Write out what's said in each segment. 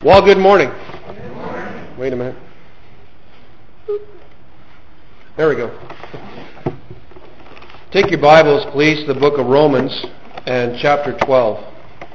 Well, good morning. Wait a minute. There we go. Take your Bibles, please, to the book of Romans and chapter 12.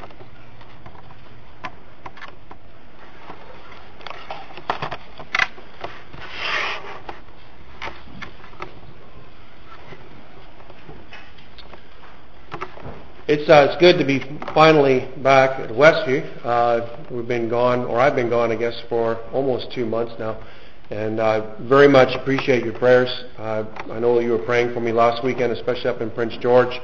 It's good to be finally back at Westview. We've been gone, or I've been gone, I guess, for almost 2 months now. And I very much appreciate your prayers. I know you were praying for me last weekend, especially up in Prince George.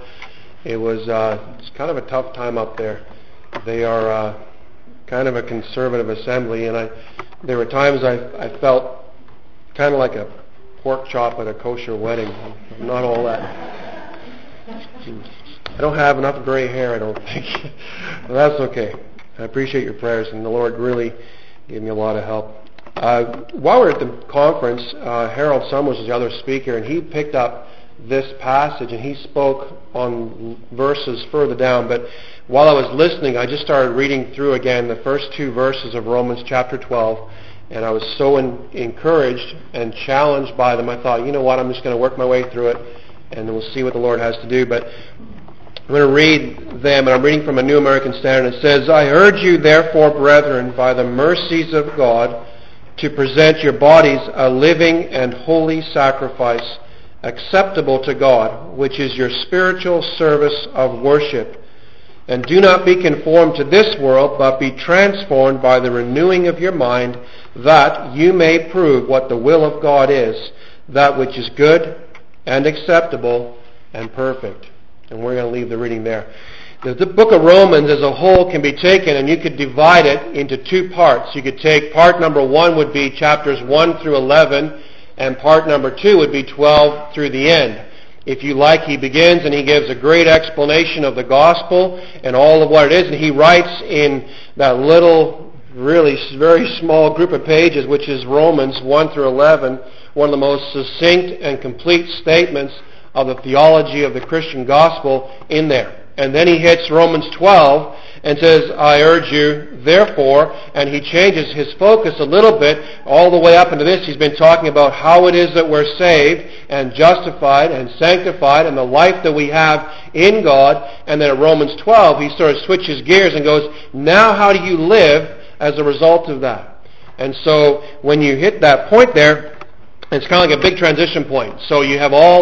It's kind of a tough time up there. They are kind of a conservative assembly, and there were times I felt kind of like a pork chop at a kosher wedding. I'm not all that. I don't have enough gray hair, I don't think. But that's okay. I appreciate your prayers, and the Lord really gave me a lot of help. While we were at the conference, Harold Summers was the other speaker, and he picked up this passage, and he spoke on verses further down. But while I was listening, I just started reading through again the first 2 verses of Romans chapter 12, and I was so encouraged and challenged by them. I thought, you know what, I'm just going to work my way through it, and we'll see what the Lord has to do. But I'm going to read them, and I'm reading from a New American Standard. It says, I urge you, therefore, brethren, by the mercies of God, to present your bodies a living and holy sacrifice, acceptable to God, which is your spiritual service of worship. And do not be conformed to this world, but be transformed by the renewing of your mind, that you may prove what the will of God is, that which is good and acceptable and perfect. And we're going to leave the reading there. The book of Romans as a whole can be taken, and you could divide it into 2 parts. You could take part number 1 would be chapters 1 through 11, and part number 2 would be 12 through the end. If you like, he begins and he gives a great explanation of the gospel and all of what it is, and he writes in that little, really very small group of pages, which is Romans 1 through 11, one of the most succinct and complete statements of the theology of the Christian gospel in there. And then he hits Romans 12 and says, I urge you, therefore, and he changes his focus a little bit all the way up into this. He's been talking about how it is that we're saved and justified and sanctified and the life that we have in God. And then at Romans 12, he sort of switches gears and goes, now how do you live as a result of that? And so when you hit that point there, it's kind of like a big transition point. So you have all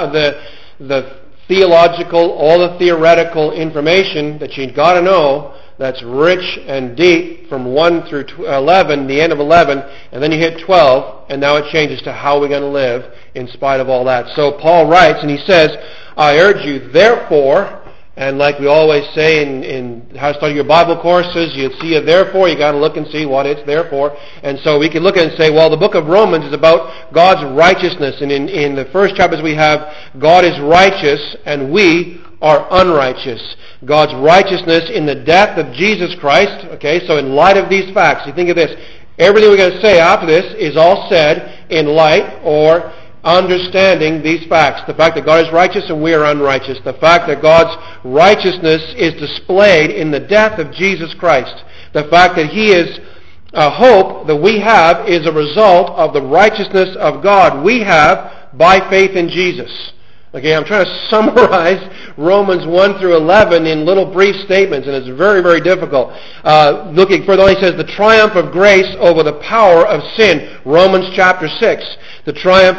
the theological, all the theoretical information that you've got to know that's rich and deep from 1 through 11, the end of 11, and then you hit 12, and now it changes to how we're going to live in spite of all that. So Paul writes, and he says, I urge you, therefore, and like we always say in how to study your Bible courses, you see a therefore, you got to look and see what it's there for. And so we can look at it and say, well, the book of Romans is about God's righteousness. And in the first chapters we have, God is righteous and we are unrighteous. God's righteousness in the death of Jesus Christ. Okay, so in light of these facts, you think of this. Everything we're going to say after this is all said in light or understanding these facts. The fact that God is righteous and we are unrighteous. The fact that God's righteousness is displayed in the death of Jesus Christ. The fact that He is a hope that we have is a result of the righteousness of God we have by faith in Jesus. Okay, I'm trying to summarize Romans 1 through 11 in little brief statements, and it's very, very difficult. Looking further on, he says, the triumph of grace over the power of sin. Romans chapter 6. The triumph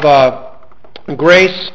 of grace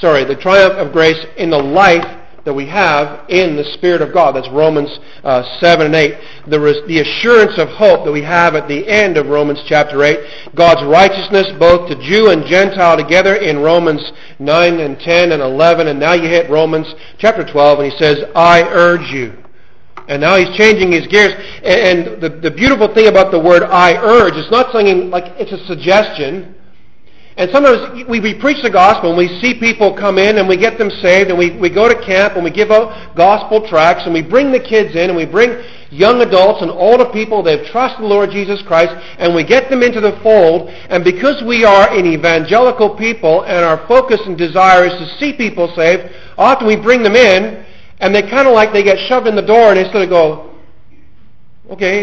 in the life that we have in the Spirit of God. That's Romans 7 and 8. The assurance of hope that we have at the end of Romans chapter 8. God's righteousness both to Jew and Gentile together in Romans 9 and 10 and 11. And now you hit Romans chapter 12 and he says, I urge you. And now he's changing his gears. And the beautiful thing about the word I urge, it's not something like it's a suggestion. And sometimes we preach the gospel and we see people come in and we get them saved and we go to camp and we give out gospel tracts and we bring the kids in and we bring young adults and older people that have trusted the Lord Jesus Christ and we get them into the fold. And because we are an evangelical people and our focus and desire is to see people saved, often we bring them in and they kind of like they get shoved in the door and they sort of go, okay,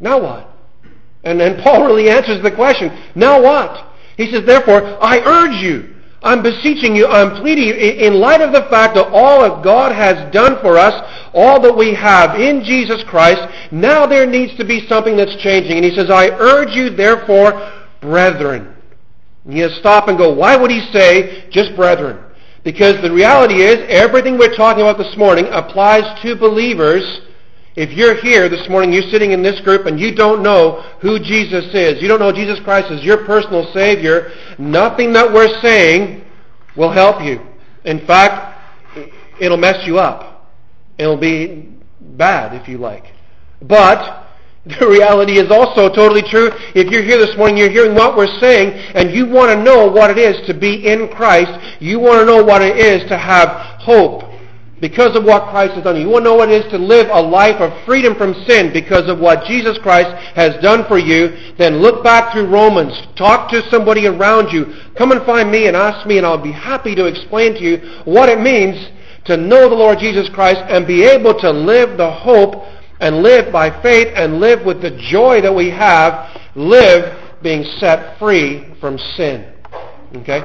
Now what? And then Paul really answers the question, now what? He says, therefore, I urge you, I'm beseeching you, I'm pleading you, in light of the fact that all that God has done for us, all that we have in Jesus Christ, now there needs to be something that's changing. And he says, I urge you, therefore, brethren. And you stop and go, why would he say just brethren? Because the reality is, everything we're talking about this morning applies to believers. If you're here this morning, you're sitting in this group and you don't know who Jesus is, you don't know Jesus Christ as your personal Savior, nothing that we're saying will help you. In fact, it'll mess you up. It'll be bad, if you like. But the reality is also totally true. If you're here this morning, you're hearing what we're saying, and you want to know what it is to be in Christ, you want to know what it is to have hope because of what Christ has done. You want to know what it is to live a life of freedom from sin because of what Jesus Christ has done for you, then look back through Romans. Talk to somebody around you. Come and find me and ask me, and I'll be happy to explain to you what it means to know the Lord Jesus Christ and be able to live the hope and live by faith and live with the joy that we have, live being set free from sin. Okay?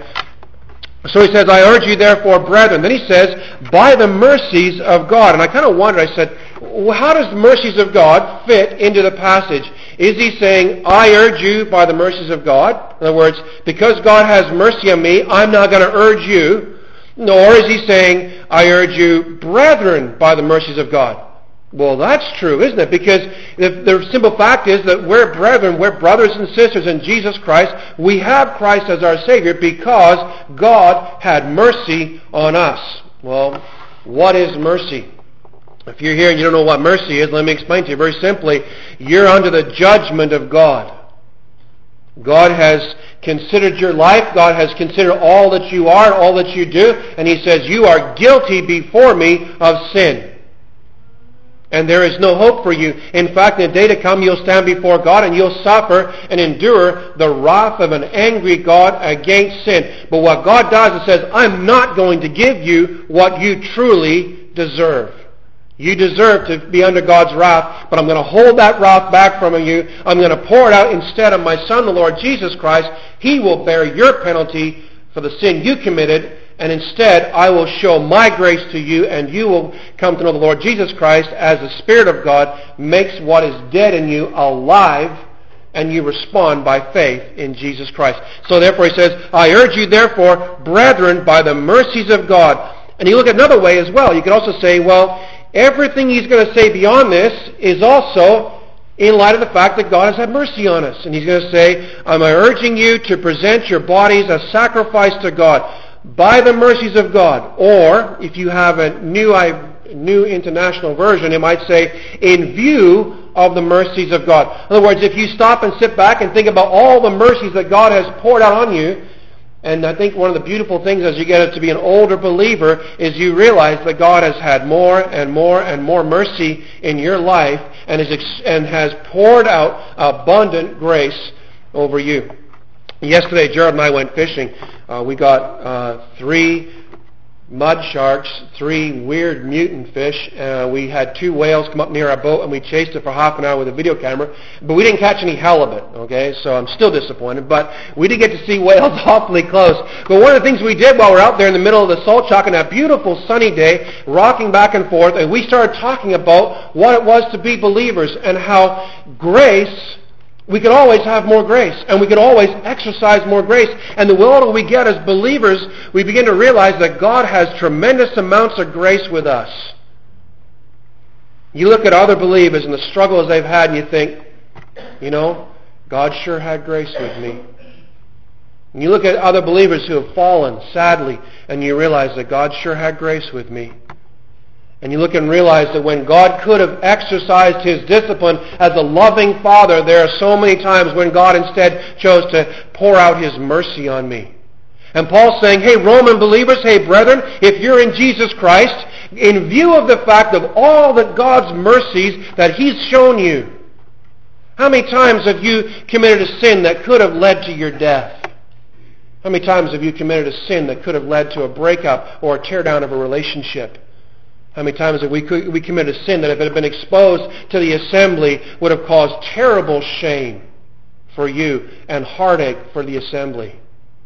So he says, I urge you therefore, brethren. Then he says, by the mercies of God. And I kind of wondered, I said, well, how does the mercies of God fit into the passage? Is he saying, I urge you by the mercies of God? In other words, because God has mercy on me, I'm not going to urge you. Nor is he saying, I urge you, brethren, by the mercies of God. Well, that's true, isn't it? Because the simple fact is that we're brethren, we're brothers and sisters in Jesus Christ. We have Christ as our Savior because God had mercy on us. Well, what is mercy? If you're here and you don't know what mercy is, let me explain to you very simply. You're under the judgment of God. God has considered your life. God has considered all that you are, all that you do. And he says, you are guilty before me of sin. And there is no hope for you. In fact, in the day to come, you'll stand before God and you'll suffer and endure the wrath of an angry God against sin. But what God does is says, I'm not going to give you what you truly deserve. You deserve to be under God's wrath, but I'm going to hold that wrath back from you. I'm going to pour it out instead of my Son, the Lord Jesus Christ. He will bear your penalty for the sin you committed. And instead, I will show my grace to you, and you will come to know the Lord Jesus Christ as the Spirit of God makes what is dead in you alive, and you respond by faith in Jesus Christ. So therefore he says, I urge you therefore, brethren, by the mercies of God. And you look at another way as well. You could also say, well, everything he's going to say beyond this is also in light of the fact that God has had mercy on us. And he's going to say, I'm urging you to present your bodies as sacrifice to God, by the mercies of God. Or, if you have a new international version, it might say, in view of the mercies of God. In other words, if you stop and sit back and think about all the mercies that God has poured out on you, and I think one of the beautiful things as you get to be an older believer is you realize that God has had more and more and more mercy in your life and has poured out abundant grace over you. Yesterday, Gerald and I went fishing. We got 3 mud sharks, 3 weird mutant fish. We had 2 whales come up near our boat, and we chased it for half an hour with a video camera. But we didn't catch any halibut, okay? So I'm still disappointed. But we did get to see whales awfully close. But one of the things we did while we were out there in the middle of the salt chuck on that beautiful sunny day, rocking back and forth, and we started talking about what it was to be believers and how grace, we could always have more grace, and we could always exercise more grace. And the older we get as believers, we begin to realize that God has tremendous amounts of grace with us. You look at other believers and the struggles they've had, and you think, you know, God sure had grace with me. And you look at other believers who have fallen, sadly, and you realize that God sure had grace with me. And you look and realize that when God could have exercised his discipline as a loving Father, there are so many times when God instead chose to pour out his mercy on me. And Paul's saying, hey, Roman believers, hey, brethren, if you're in Jesus Christ, in view of the fact of all that God's mercies that he's shown you, how many times have you committed a sin that could have led to your death? How many times have you committed a sin that could have led to a breakup or a teardown of a relationship? How many times have we committed a sin that if it had been exposed to the assembly would have caused terrible shame for you and heartache for the assembly?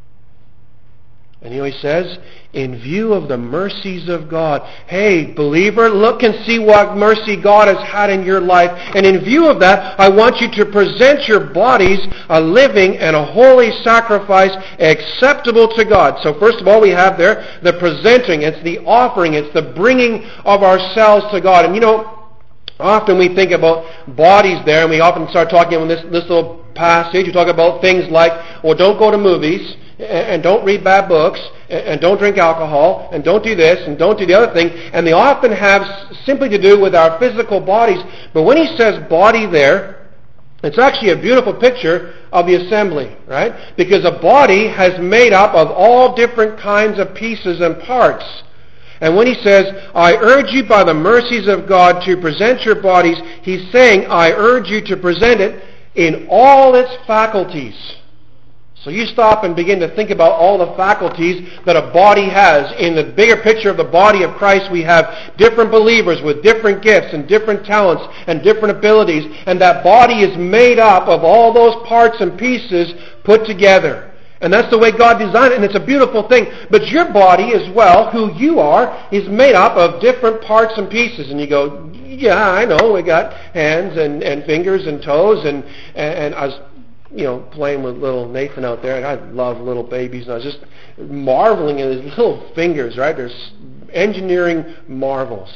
And he says, in view of the mercies of God, hey, believer, look and see what mercy God has had in your life. And in view of that, I want you to present your bodies a living and a holy sacrifice acceptable to God. So first of all, we have there the presenting. It's the offering. It's the bringing of ourselves to God. And often we think about bodies there, and we often start talking about this little passage. You talk about things like, well, don't go to movies, and don't read bad books, and don't drink alcohol, and don't do this, and don't do the other thing. And they often have simply to do with our physical bodies. But when he says body there, it's actually a beautiful picture of the assembly, right? Because a body has made up of all different kinds of pieces and parts. And when he says, I urge you by the mercies of God to present your bodies, he's saying, I urge you to present it in all its faculties. So you stop and begin to think about all the faculties that a body has. In the bigger picture of the body of Christ, we have different believers with different gifts and different talents and different abilities. And that body is made up of all those parts and pieces put together. And that's the way God designed it, and it's a beautiful thing. But your body as well, who you are, is made up of different parts and pieces. And you go, yeah, I know, we got hands and fingers and toes, and I was playing with little Nathan out there, and I love little babies, and I was just marveling at his little fingers, right? There's engineering marvels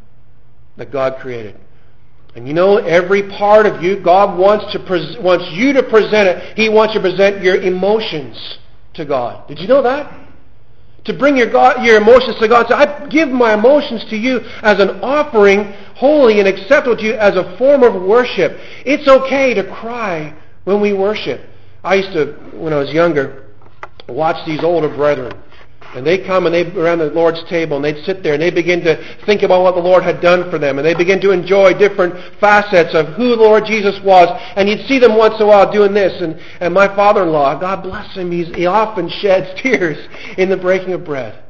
that God created. And every part of you, God wants you to present it. He wants you to present your emotions to God. Did you know that? To bring your emotions to God. So I give my emotions to you as an offering, holy and acceptable to you as a form of worship. It's okay to cry when we worship. I used to, when I was younger, watch these older brethren. And they come and they around the Lord's table and they'd sit there and they begin to think about what the Lord had done for them. And they begin to enjoy different facets of who the Lord Jesus was. And you'd see them once in a while doing this. And my father-in-law, God bless him, he often sheds tears in the breaking of bread.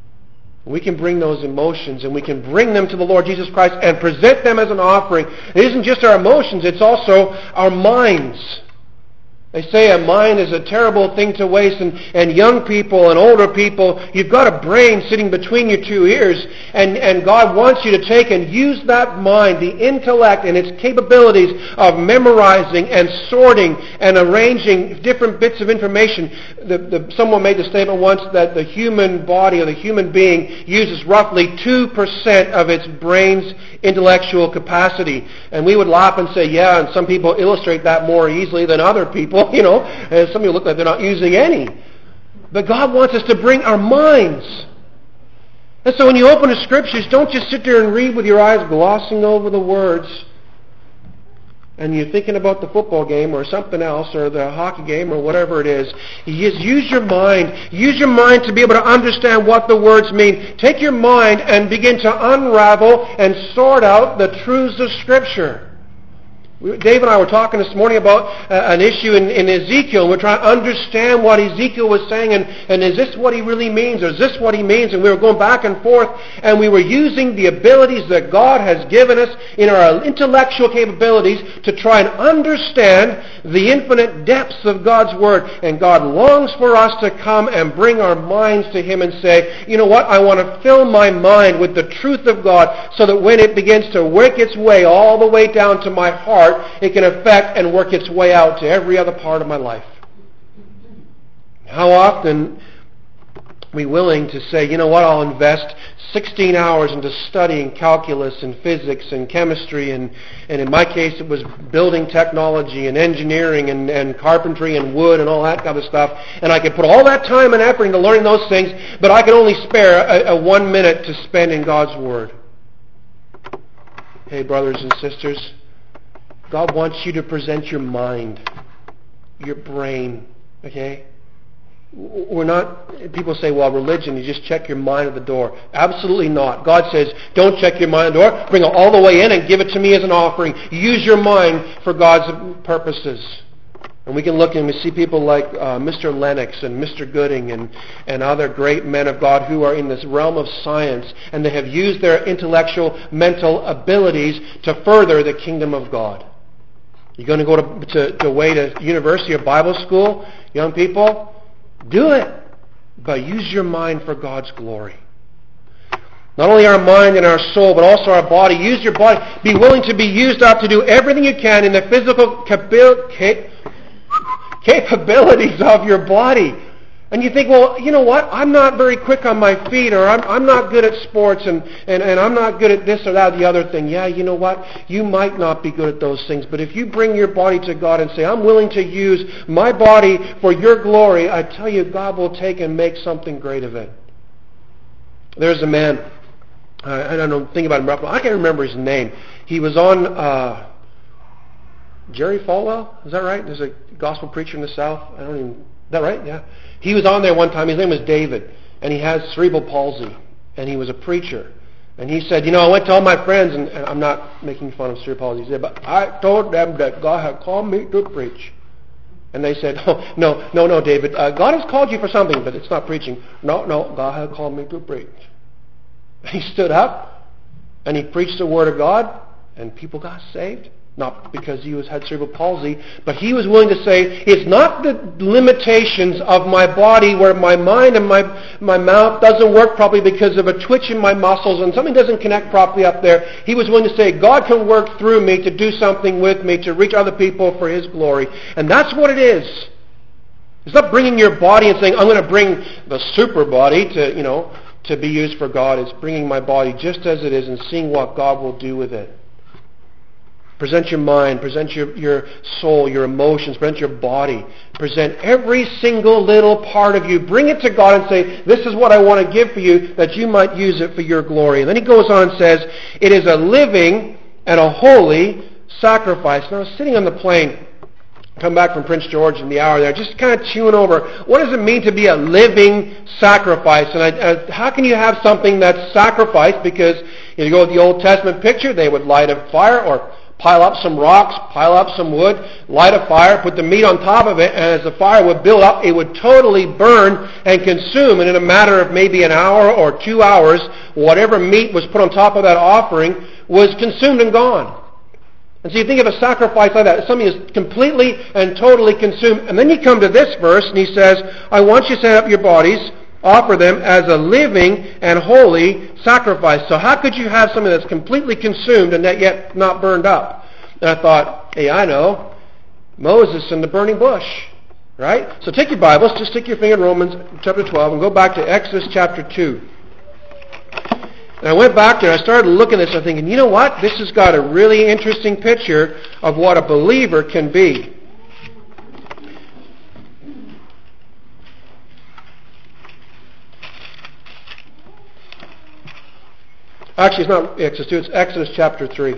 We can bring those emotions and we can bring them to the Lord Jesus Christ and present them as an offering. It isn't just our emotions, it's also our minds. They say a mind is a terrible thing to waste, and young people and older people, you've got a brain sitting between your two ears, and God wants you to take and use that mind, the intellect and its capabilities of memorizing and sorting and arranging different bits of information. Someone made the statement once that the human body or the human being uses roughly 2% of its brain's intellectual capacity. And we would laugh and say, yeah, and some people illustrate that more easily than other people. And some people look like they're not using any. But God wants us to bring our minds. And so when you open the Scriptures, don't just sit there and read with your eyes glossing over the words and you're thinking about the football game or something else or the hockey game or whatever it is. Use your mind. Use your mind to be able to understand what the words mean. Take your mind and begin to unravel and sort out the truths of Scripture. Dave and I were talking this morning about an issue in Ezekiel, and we're trying to understand what Ezekiel was saying, and is this what he really means, or is this what he means? And we were going back and forth, and we were using the abilities that God has given us in our intellectual capabilities to try and understand the infinite depths of God's Word. And God longs for us to come and bring our minds to Him and say, you know what, I want to fill my mind with the truth of God so that when it begins to work its way all the way down to my heart, it can affect and work its way out to every other part of my life. How often are we willing to say, you know what, I'll invest 16 hours into studying calculus and physics and chemistry, and in my case it was building technology and engineering and carpentry and wood and all that kind of stuff, and I could put all that time and effort into learning those things, but I could only spare a 1 minute to spend in God's Word. Hey, brothers and sisters, God wants you to present your mind, your brain, okay? We're not, people say, well, religion, you just check your mind at the door. Absolutely not. God says, don't check your mind at the door. Bring it all the way in and give it to me as an offering. Use your mind for God's purposes. And we can look and we see people like Mr. Lennox and Mr. Gooding and other great men of God who are in this realm of science, and they have used their intellectual, mental abilities to further the kingdom of God. You're going to go to university or Bible school, young people? Do it. But use your mind for God's glory. Not only our mind and our soul, but also our body. Use your body. Be willing to be used up to do everything you can in the physical capabilities of your body. And you think, well, you know what? I'm not very quick on my feet, or I'm not good at sports, and I'm not good at this or that or the other thing. Yeah, you know what? You might not be good at those things, but if you bring your body to God and say, I'm willing to use my body for your glory, I tell you, God will take and make something great of it. There's a man, I don't know, think about him, I can't remember his name. He was on Jerry Falwell, is that right? There's a gospel preacher in the South. Is that right? Yeah. He was on there one time. His name was David, and he has cerebral palsy, and he was a preacher. And he said, I went to all my friends, and I'm not making fun of cerebral palsy. He said, but I told them that God had called me to preach. And they said, oh, no, David, God has called you for something, but it's not preaching. No, God had called me to preach. And he stood up, and he preached the word of God, and people got saved. Not because he had cerebral palsy, but he was willing to say, it's not the limitations of my body where my mind and my mouth doesn't work properly because of a twitch in my muscles and something doesn't connect properly up there. He was willing to say, God can work through me to do something with me, to reach other people for His glory. And that's what it is. It's not bringing your body and saying, I'm going to bring the super body to be used for God. It's bringing my body just as it is and seeing what God will do with it. Present your mind, present your soul, your emotions, present your body. Present every single little part of you. Bring it to God and say, this is what I want to give for you, that you might use it for your glory. And then he goes on and says, it is a living and a holy sacrifice. And I was sitting on the plane, come back from Prince George in the hour there, just kind of chewing over, what does it mean to be a living sacrifice? And how can you have something that's sacrificed? Because you go with the Old Testament picture, they would light a fire or pile up some rocks, pile up some wood, light a fire, put the meat on top of it, and as the fire would build up, it would totally burn and consume. And in a matter of maybe an hour or 2 hours, whatever meat was put on top of that offering was consumed and gone. And so you think of a sacrifice like that, something is completely and totally consumed. And then you come to this verse, and he says, I want you to set up your bodies, offer them as a living and holy sacrifice. So how could you have something that's completely consumed and yet not burned up? And I thought, hey, I know. Moses and the burning bush. Right? So take your Bibles, just stick your finger in Romans chapter 12 and go back to Exodus chapter 2. And I went back there and I started looking at this and thinking, you know what? This has got a really interesting picture of what a believer can be. Actually, it's not Exodus 2, it's Exodus chapter 3. You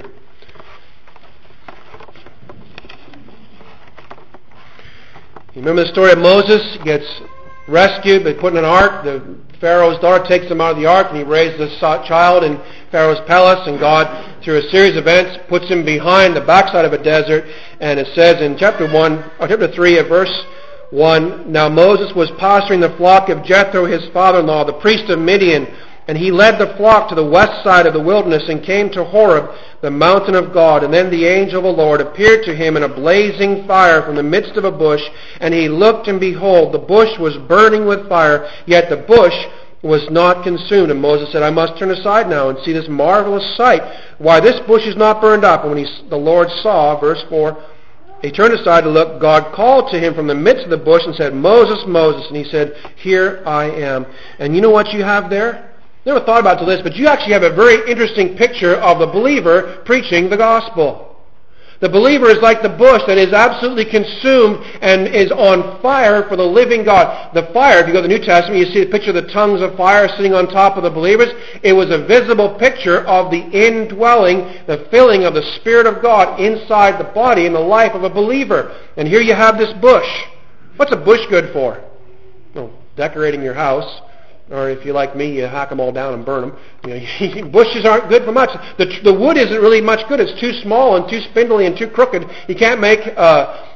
remember the story of Moses? He gets rescued, they put in an ark. The Pharaoh's daughter takes him out of the ark, and he raises this child in Pharaoh's palace, and God, through a series of events, puts him behind the backside of a desert. And it says in chapter 3 at verse 1, Now Moses was pasturing the flock of Jethro, his father-in-law, the priest of Midian, and he led the flock to the west side of the wilderness and came to Horeb, the mountain of God. And then the angel of the Lord appeared to him in a blazing fire from the midst of a bush. And he looked, and behold, the bush was burning with fire, yet the bush was not consumed. And Moses said, I must turn aside now and see this marvelous sight, why this bush is not burned up. And when the Lord saw, verse 4, he turned aside to look. God called to him from the midst of the bush and said, Moses, Moses. And he said, Here I am. And you know what you have there? Never thought about this, but you actually have a very interesting picture of the believer preaching the gospel. The believer is like the bush that is absolutely consumed and is on fire for the living God. The fire, if you go to the New Testament, you see the picture of the tongues of fire sitting on top of the believers. It was a visible picture of the indwelling, the filling of the Spirit of God inside the body and the life of a believer. And here you have this bush. What's a bush good for? Well, decorating your house. Or if you're like me, you hack them all down and burn them. Bushes aren't good for much. The wood isn't really much good. It's too small and too spindly and too crooked. You can't make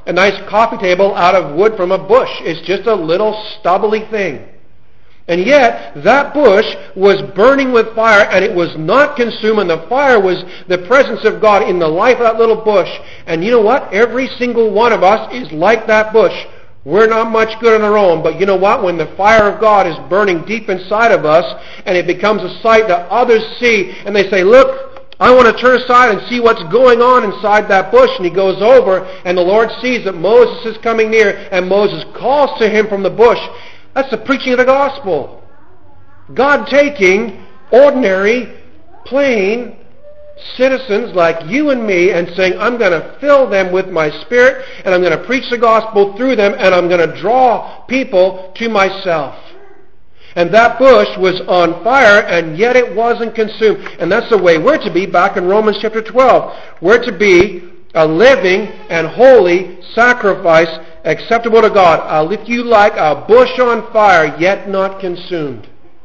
a nice coffee table out of wood from a bush. It's just a little stubbly thing. And yet, that bush was burning with fire, and it was not consumed, and the fire was the presence of God in the life of that little bush. And you know what? Every single one of us is like that bush. We're not much good on our own, but you know what? When the fire of God is burning deep inside of us, and it becomes a sight that others see, and they say, look, I want to turn aside and see what's going on inside that bush. And he goes over, and the Lord sees that Moses is coming near, and Moses calls to him from the bush. That's the preaching of the gospel. God taking ordinary, plain citizens like you and me and saying, I'm going to fill them with my Spirit, and I'm going to preach the gospel through them, and I'm going to draw people to myself. And that bush was on fire, and yet it wasn't consumed. And that's the way we're to be back in Romans chapter 12. We're to be a living and holy sacrifice acceptable to God. If you like, a bush on fire, yet not consumed.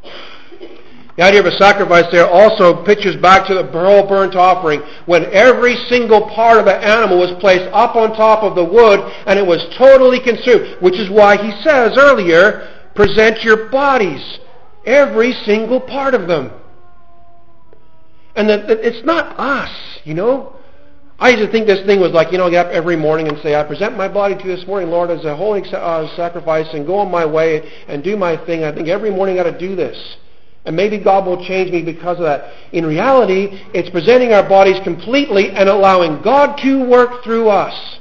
The idea of a sacrifice there also pictures back to the whole burnt offering, when every single part of the animal was placed up on top of the wood, and it was totally consumed, which is why he says earlier, present your bodies, every single part of them. And it's not us, you know. I used to think this thing was like, get up every morning and say, I present my body to you this morning, Lord, as a holy sacrifice, and go on my way and do my thing. I think every morning I got to do this. And maybe God will change me because of that. In reality, it's presenting our bodies completely and allowing God to work through us.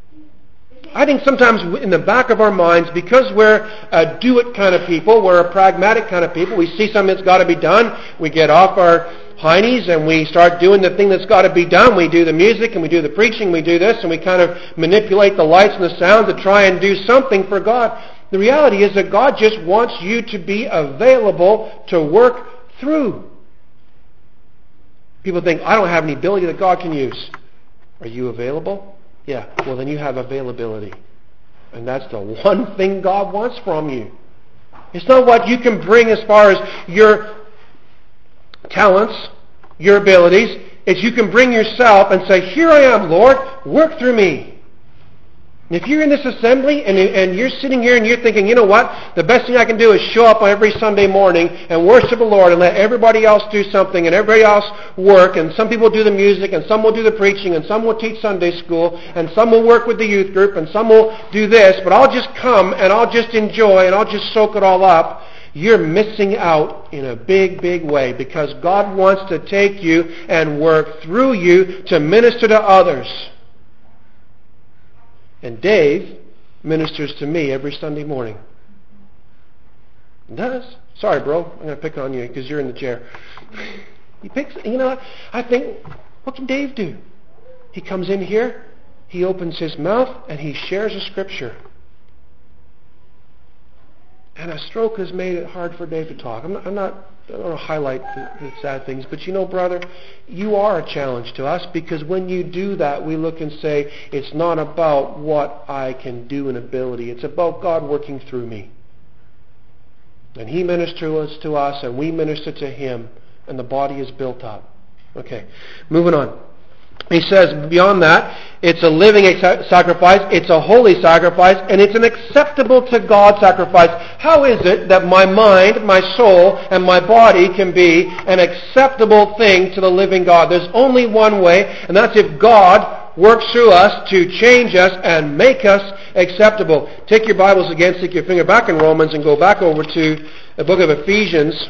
I think sometimes in the back of our minds, because we're a do-it kind of people, we're a pragmatic kind of people, we see something that's got to be done, we get off our heinies and we start doing the thing that's got to be done. We do the music and we do the preaching, we do this, and we kind of manipulate the lights and the sound to try and do something for God. The reality is that God just wants you to be available to work through. People think, I don't have any ability that God can use. Are you available? Yeah. Well, then you have availability. And that's the one thing God wants from you. It's not what you can bring as far as your talents, your abilities. It's you can bring yourself and say, here I am, Lord, work through me. And if you're in this assembly and you're sitting here and you're thinking, you know what, the best thing I can do is show up on every Sunday morning and worship the Lord and let everybody else do something and everybody else work, and some people do the music and some will do the preaching and some will teach Sunday school and some will work with the youth group and some will do this, but I'll just come and I'll just enjoy and I'll just soak it all up. You're missing out in a big, big way, because God wants to take you and work through you to minister to others. And Dave ministers to me every Sunday morning. He does. Sorry, bro. I'm going to pick on you because you're in the chair. He picks, I think, what can Dave do? He comes in here, he opens his mouth, and he shares a scripture. And a stroke has made it hard for Dave to talk. I don't want to highlight the sad things, but brother, you are a challenge to us, because when you do that, we look and say, it's not about what I can do in ability. It's about God working through me. And He ministers to us, and we minister to Him, and the body is built up. Okay, moving on. He says, beyond that, it's a living sacrifice, it's a holy sacrifice, and it's an acceptable to God sacrifice. How is it that my mind, my soul, and my body can be an acceptable thing to the living God? There's only one way, and that's if God works through us to change us and make us acceptable. Take your Bibles again, stick your finger back in Romans, and go back over to the book of Ephesians.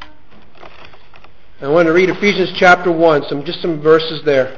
I want to read Ephesians chapter 1, just some verses there.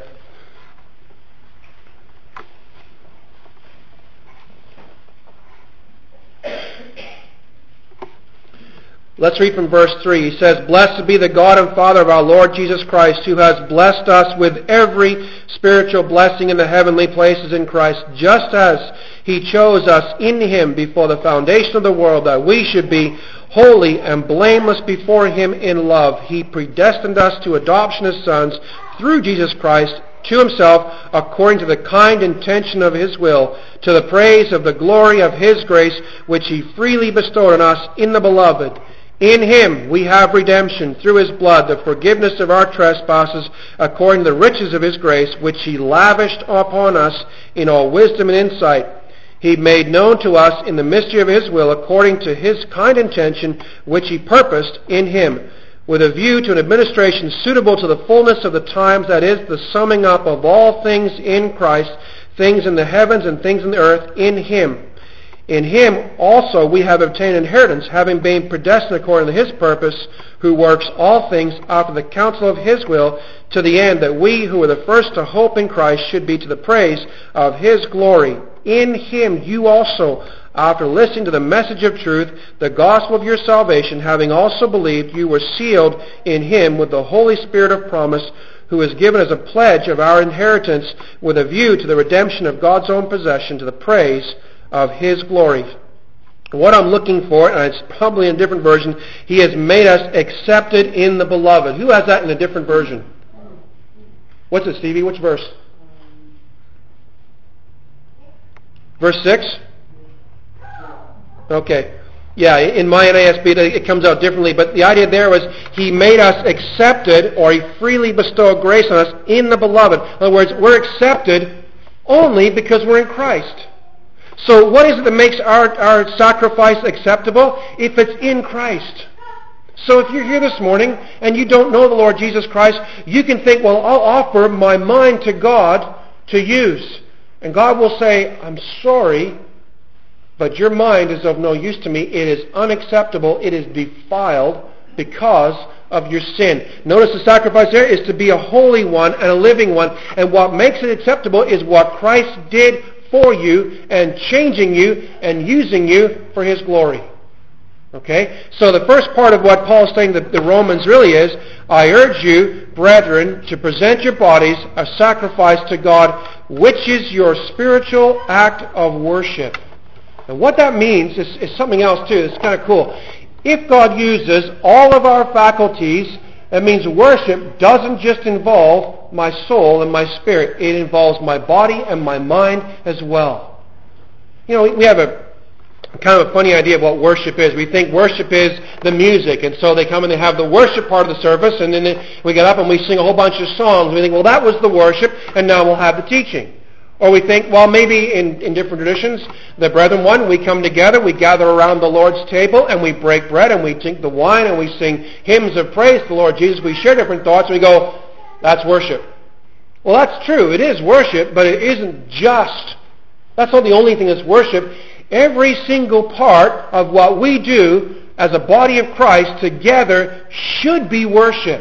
Let's read from verse 3. He says, Blessed be the God and Father of our Lord Jesus Christ, who has blessed us with every spiritual blessing in the heavenly places in Christ, just as He chose us in Him before the foundation of the world, that we should be holy and blameless before Him in love. He predestined us to adoption as sons through Jesus Christ to Himself, according to the kind intention of His will, to the praise of the glory of His grace, which He freely bestowed on us in the Beloved. In Him we have redemption through His blood, the forgiveness of our trespasses, according to the riches of His grace, which He lavished upon us in all wisdom and insight. He made known to us in the mystery of His will, according to His kind intention, which He purposed in Him, with a view to an administration suitable to the fullness of the times, that is, the summing up of all things in Christ, things in the heavens and things in the earth, in Him. In Him also we have obtained inheritance, having been predestined according to His purpose, who works all things after the counsel of His will, to the end that we who were the first to hope in Christ should be to the praise of His glory. In Him you also, after listening to the message of truth, the gospel of your salvation, having also believed, you were sealed in Him with the Holy Spirit of promise, who is given as a pledge of our inheritance, with a view to the redemption of God's own possession, to the praise of His glory. What I'm looking for, and it's probably in a different version, He has made us accepted in the Beloved. Who has that in a different version? What's it, Stevie? Which verse? Verse 6? Okay. Yeah, in my NASB it comes out differently, but the idea there was He made us accepted, or He freely bestowed grace on us in the Beloved. In other words, we're accepted only because we're in Christ. So what is it that makes our sacrifice acceptable? If it's in Christ. So if you're here this morning and you don't know the Lord Jesus Christ, you can think, well, I'll offer my mind to God to use. And God will say, I'm sorry, but your mind is of no use to me. It is unacceptable. It is defiled because of your sin. Notice the sacrifice there is to be a holy one and a living one. And what makes it acceptable is what Christ did for you and changing you and using you for His glory. Okay? So the first part of what Paul is saying to the Romans really is, I urge you, brethren, to present your bodies a sacrifice to God, which is your spiritual act of worship. And what that means is something else too. It's kind of cool. If God uses all of our faculties, that means worship doesn't just involve my soul and my spirit. It involves my body and my mind as well. You know, we have a kind of a funny idea of what worship is. We think worship is the music, and so they come and they have the worship part of the service, and then we get up and we sing a whole bunch of songs. We think, well, that was the worship, and now we'll have the teaching. Or we think, well, maybe in different traditions, the brethren one, we come together, we gather around the Lord's table, and we break bread, and we drink the wine, and we sing hymns of praise to the Lord Jesus. We share different thoughts, and we go, that's worship. Well, that's true. It is worship, but it isn't just. That's not the only thing that's worship. Every single part of what we do as a body of Christ together should be worship.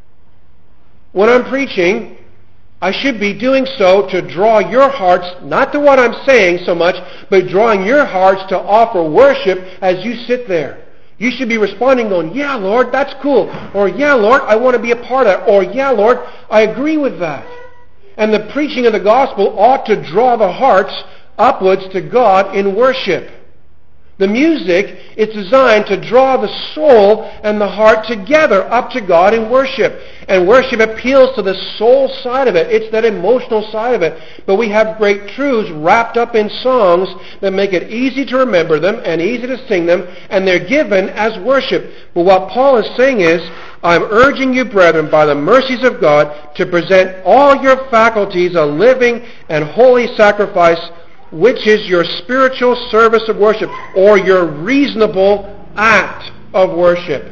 When I'm preaching, I should be doing so to draw your hearts, not to what I'm saying so much, but drawing your hearts to offer worship as you sit there. You should be responding going, yeah, Lord, that's cool. Or, yeah, Lord, I want to be a part of that. Or, yeah, Lord, I agree with that. And the preaching of the gospel ought to draw the hearts upwards to God in worship. The music is designed to draw the soul and the heart together up to God in worship. And worship appeals to the soul side of it. It's that emotional side of it. But we have great truths wrapped up in songs that make it easy to remember them and easy to sing them, and they're given as worship. But what Paul is saying is, I'm urging you, brethren, by the mercies of God, to present all your faculties a living and holy sacrifice, which is your spiritual service of worship, or your reasonable act of worship.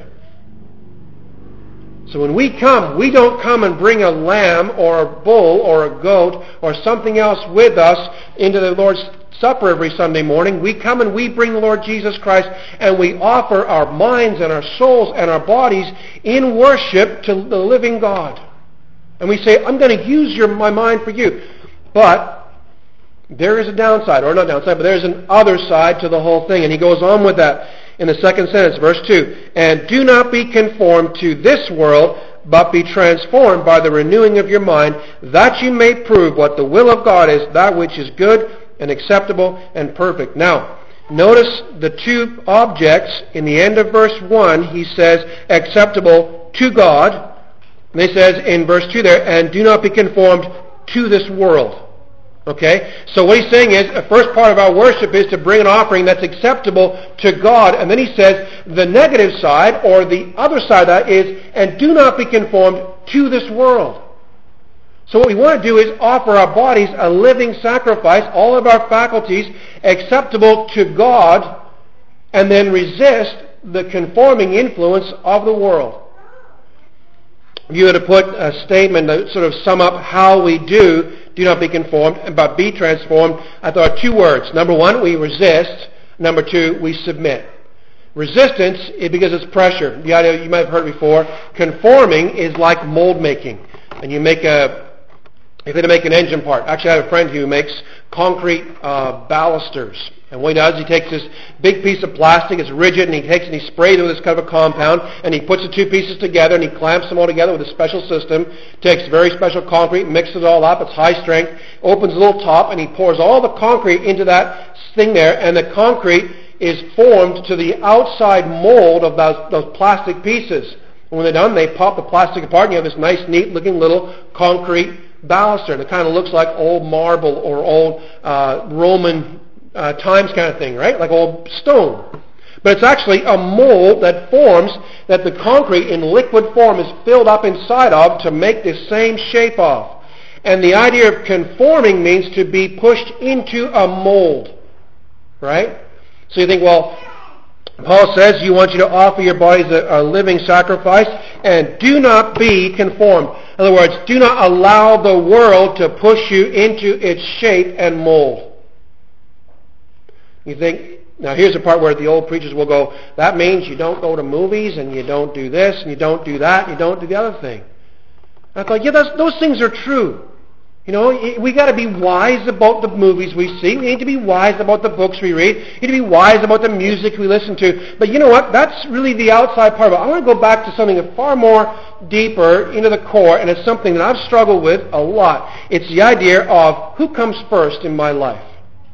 So when we come, we don't come and bring a lamb or a bull or a goat or something else with us into the Lord's Supper every Sunday morning. We come and we bring the Lord Jesus Christ, and we offer our minds and our souls and our bodies in worship to the living God. And we say, I'm going to use my mind for you. But there is a downside, or not downside, but there's an other side to the whole thing. And he goes on with that in the second sentence, verse 2. And do not be conformed to this world, but be transformed by the renewing of your mind, that you may prove what the will of God is, that which is good and acceptable and perfect. Now, notice the two objects in the end of verse 1. He says, acceptable to God. And he says in verse 2 there, and do not be conformed to this world. Okay? So what he's saying is, the first part of our worship is to bring an offering that's acceptable to God. And then he says, the negative side, or the other side of that is, and do not be conformed to this world. So what we want to do is offer our bodies a living sacrifice, all of our faculties acceptable to God, and then resist the conforming influence of the world. If you were to put a statement to sort of sum up how we do not be conformed, but be transformed, I thought 2 words. Number 1, we resist. Number 2, we submit. Resistance is because it's pressure. The idea you might have heard before, conforming is like mold making. And you make if you're going to make an engine part. Actually, I have a friend who makes concrete balusters. And what he does, he takes this big piece of plastic, it's rigid, and he takes and he sprays it with this kind of a compound, and he puts the 2 pieces together, and he clamps them all together with a special system, takes very special concrete, mixes it all up, it's high strength, opens a little top, and he pours all the concrete into that thing there, and the concrete is formed to the outside mold of those plastic pieces. And when they're done, they pop the plastic apart, and you have this nice, neat-looking little concrete baluster. It kind of looks like old marble or old Roman times kind of thing, right? Like old stone. But it's actually a mold that forms, that the concrete in liquid form is filled up inside of to make this same shape of. And the idea of conforming means to be pushed into a mold, right? So you think, well, Paul says you want you to offer your bodies a living sacrifice and do not be conformed. In other words, do not allow the world to push you into its shape and mold. You think, now here's the part where the old preachers will go, that means you don't go to movies and you don't do this and you don't do that and you don't do the other thing. I thought, yeah, those things are true. You know, we got to be wise about the movies we see. We need to be wise about the books we read. We need to be wise about the music we listen to. But you know what? That's really the outside part of it. I want to go back to something far more deeper into the core, and it's something that I've struggled with a lot. It's the idea of who comes first in my life.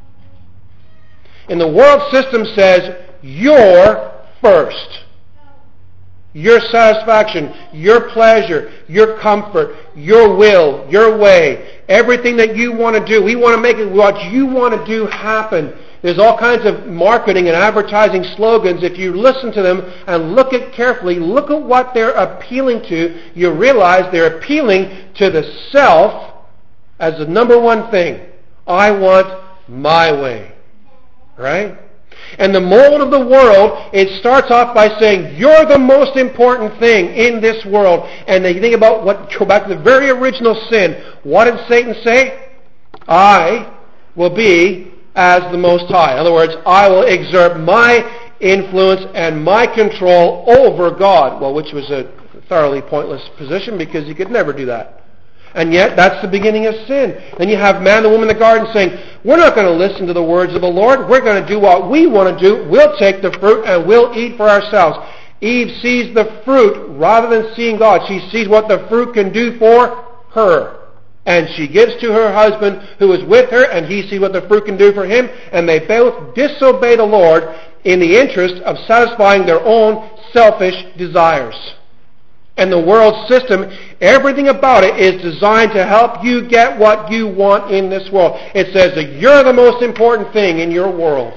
And the world system says, you're first. Your satisfaction, your pleasure, your comfort, your will, your way, everything that you want to do. We want to make it what you want to do happen. There's all kinds of marketing and advertising slogans. If you listen to them and look at carefully, look at what they're appealing to, you realize they're appealing to the self as the number one thing. I want my way. Right? And the mold of the world, it starts off by saying, you're the most important thing in this world. And then you think about go back to the very original sin. What did Satan say? I will be as the Most High. In other words, I will exert my influence and my control over God. Well, which was a thoroughly pointless position because you could never do that. And yet, that's the beginning of sin. Then you have man and woman in the garden saying, we're not going to listen to the words of the Lord. We're going to do what we want to do. We'll take the fruit and we'll eat for ourselves. Eve sees the fruit rather than seeing God. She sees what the fruit can do for her. And she gives to her husband who is with her, and he sees what the fruit can do for him. And they both disobey the Lord in the interest of satisfying their own selfish desires. And the world system, everything about it is designed to help you get what you want in this world. It says that you're the most important thing in your world.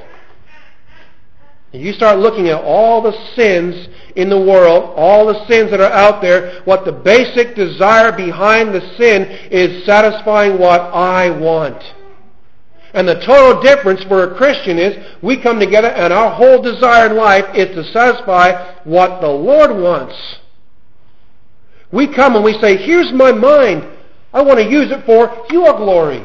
And you start looking at all the sins in the world, all the sins that are out there, what the basic desire behind the sin is satisfying what I want. And the total difference for a Christian is we come together and our whole desire in life is to satisfy what the Lord wants. We come and we say, here's my mind. I want to use it for your glory.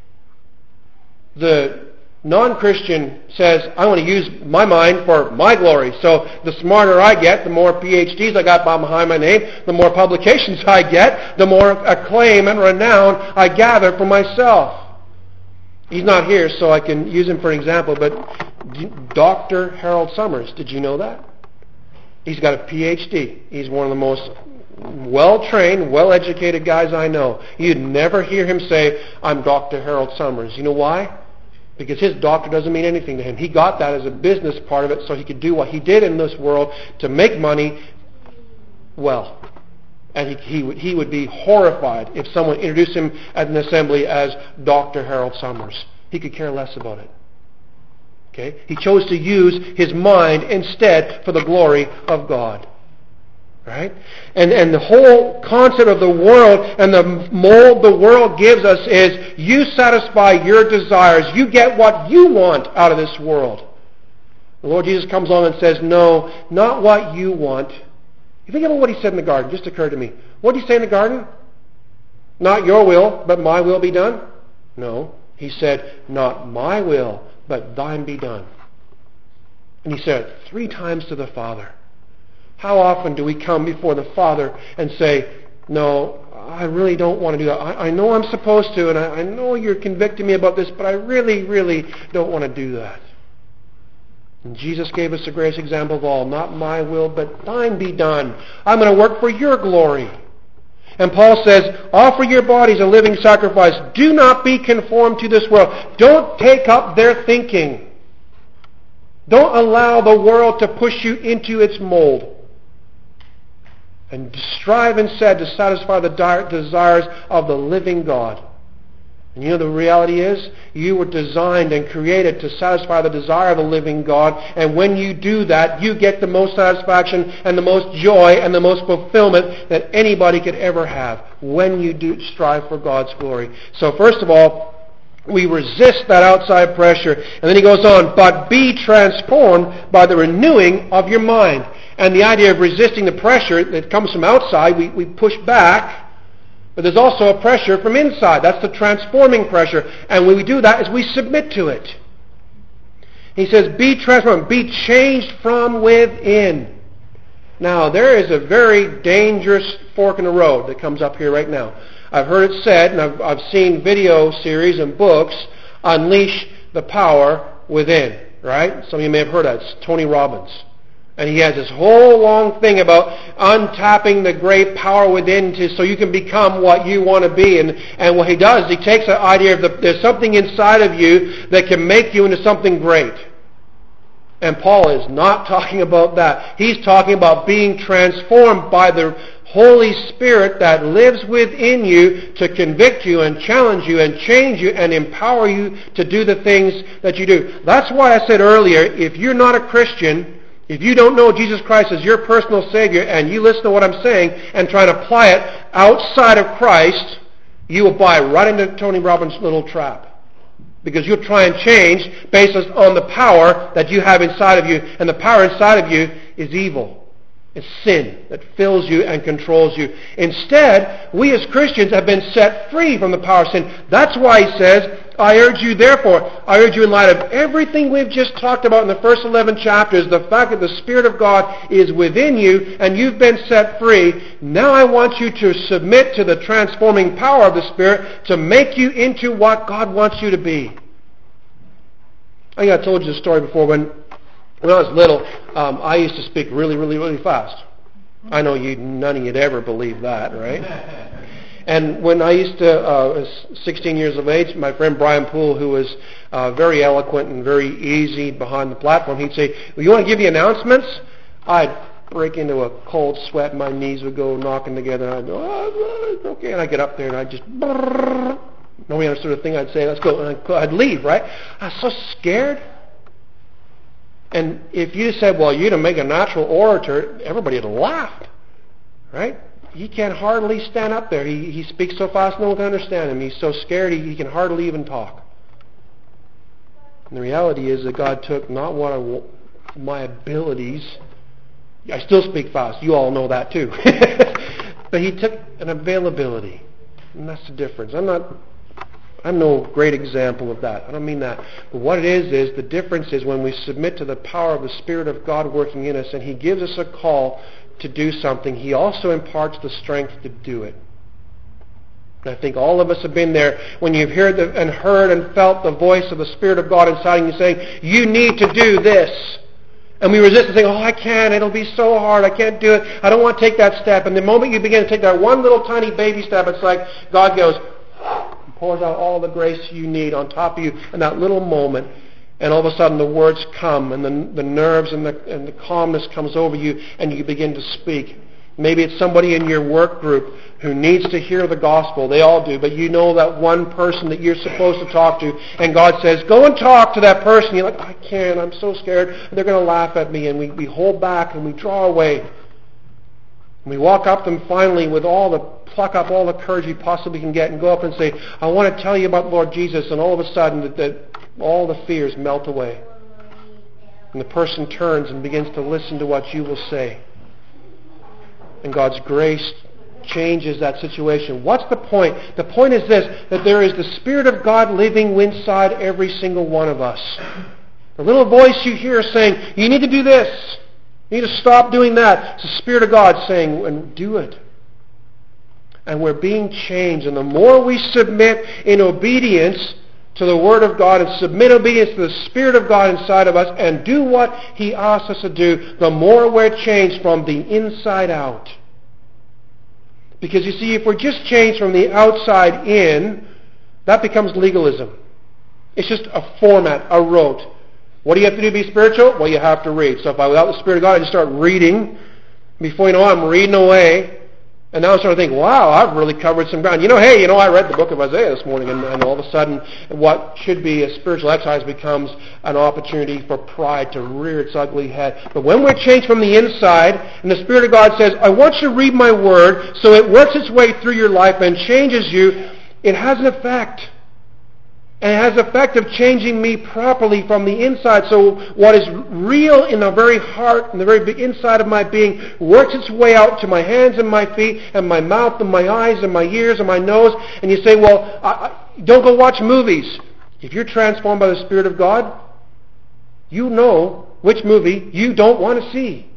The non-Christian says, I want to use my mind for my glory. So the smarter I get, the more PhDs I got behind my name, the more publications I get, the more acclaim and renown I gather for myself. He's not here, so I can use him for an example, but Dr. Harold Summers, did you know that? He's got a PhD. He's one of the most well-trained, well-educated guys I know. You'd never hear him say, I'm Dr. Harold Summers. You know why? Because his doctor doesn't mean anything to him. He got that as a business part of it so he could do what he did in this world to make money well. And he would be horrified if someone introduced him at an assembly as Dr. Harold Summers. He could care less about it. Okay? He chose to use his mind instead for the glory of God. Right? And the whole concept of the world and the mold the world gives us is you satisfy your desires. You get what you want out of this world. The Lord Jesus comes along and says, no, not what you want. You think about what he said in the garden. Just occurred to me. What did he say in the garden? Not your will, but my will be done? No. He said, not my will, but thine be done. And he said it 3 times to the Father. How often do we come before the Father and say, no, I really don't want to do that. I know I'm supposed to, and I know you're convicting me about this, but I really, really don't want to do that. And Jesus gave us the greatest example of all. Not my will, but thine be done. I'm going to work for your glory. And Paul says, offer your bodies a living sacrifice. Do not be conformed to this world. Don't take up their thinking. Don't allow the world to push you into its mold. And strive instead to satisfy the desires of the living God. And you know the reality is, you were designed and created to satisfy the desire of the living God. And when you do that, you get the most satisfaction and the most joy and the most fulfillment that anybody could ever have when you do strive for God's glory. So first of all, we resist that outside pressure. And then he goes on, but be transformed by the renewing of your mind. And the idea of resisting the pressure that comes from outside, we push back. But there's also a pressure from inside. That's the transforming pressure. And when we do that is we submit to it. He says, be transformed, be changed from within. Now, there is a very dangerous fork in the road that comes up here right now. I've heard it said, and I've seen video series and books, Unleash the Power Within. Right? Some of you may have heard that. It's Tony Robbins. And he has this whole long thing about untapping the great power within so you can become what you want to be. And what he does is he takes the idea of there's something inside of you that can make you into something great. And Paul is not talking about that. He's talking about being transformed by the Holy Spirit that lives within you to convict you and challenge you and change you and empower you to do the things that you do. That's why I said earlier, if you're not a Christian, if you don't know Jesus Christ as your personal Savior and you listen to what I'm saying and try to apply it outside of Christ, you will buy right into Tony Robbins' little trap. Because you'll try and change based on the power that you have inside of you. And the power inside of you is evil. It's sin that fills you and controls you. Instead, we as Christians have been set free from the power of sin. That's why he says, I urge you, therefore, I urge you in light of everything we've just talked about in the first 11 chapters, the fact that the Spirit of God is within you and you've been set free, now I want you to submit to the transforming power of the Spirit to make you into what God wants you to be. I think I told you the story before. When I was little, I used to speak really, really, really fast. I know none of you'd ever believe that, right? And when I used to, was 16 years of age, my friend Brian Poole, who was very eloquent and very easy behind the platform, he'd say, well, you want to give the announcements? I'd break into a cold sweat, my knees would go knocking together, and I'd go, oh, okay, and I'd get up there and I'd just, nobody understood a thing I'd say, let's go, and I'd leave, right? I was so scared. And if you said, well, you're to make a natural orator, everybody would laugh, right? He can hardly stand up there. He speaks so fast no one can understand him. He's so scared he can hardly even talk. And the reality is that God took not one of my abilities. I still speak fast. You all know that too. But he took an availability. And that's the difference. I'm no great example of that. I don't mean that. But what it is the difference is when we submit to the power of the Spirit of God working in us and he gives us a call to do something, he also imparts the strength to do it. And I think all of us have been there when you've heard and felt the voice of the Spirit of God inside you saying, you need to do this. And we resist and say, oh, I can't. It'll be so hard. I can't do it. I don't want to take that step. And the moment you begin to take that one little tiny baby step, it's like God goes, and pours out all the grace you need on top of you in that little moment. And all of a sudden the words come and the nerves and the calmness comes over you and you begin to speak. Maybe it's somebody in your work group who needs to hear the gospel. They all do. But you know that one person that you're supposed to talk to. And God says, go and talk to that person. You're like, I can't. I'm so scared. They're going to laugh at me. And we hold back and we draw away. And we walk up to them finally with pluck up all the courage we possibly can get and go up and say, I want to tell you about Lord Jesus. And all of a sudden that all the fears melt away. And the person turns and begins to listen to what you will say. And God's grace changes that situation. What's the point? The point is this, that there is the Spirit of God living inside every single one of us. The little voice you hear saying, you need to do this. You need to stop doing that. It's the Spirit of God saying, and do it. And we're being changed. And the more we submit in obedience to the Word of God and submit obedience to the Spirit of God inside of us and do what He asks us to do, the more we're changed from the inside out. Because you see, if we're just changed from the outside in, that becomes legalism. It's just a format, a rote. What do you have to do to be spiritual? Well, you have to read. So if without the Spirit of God, I just start reading, before you know it, I'm reading away. And now I'm starting to think, wow, I've really covered some ground. I read the book of Isaiah this morning, and all of a sudden, what should be a spiritual exercise becomes an opportunity for pride to rear its ugly head. But when we're changed from the inside, and the Spirit of God says, I want you to read my Word, so it works its way through your life and changes you, it has an effect. And it has the effect of changing me properly from the inside. So what is real in the very heart, in the very inside of my being, works its way out to my hands and my feet and my mouth and my eyes and my ears and my nose. And you say, well, don't go watch movies. If you're transformed by the Spirit of God, you know which movie you don't want to see.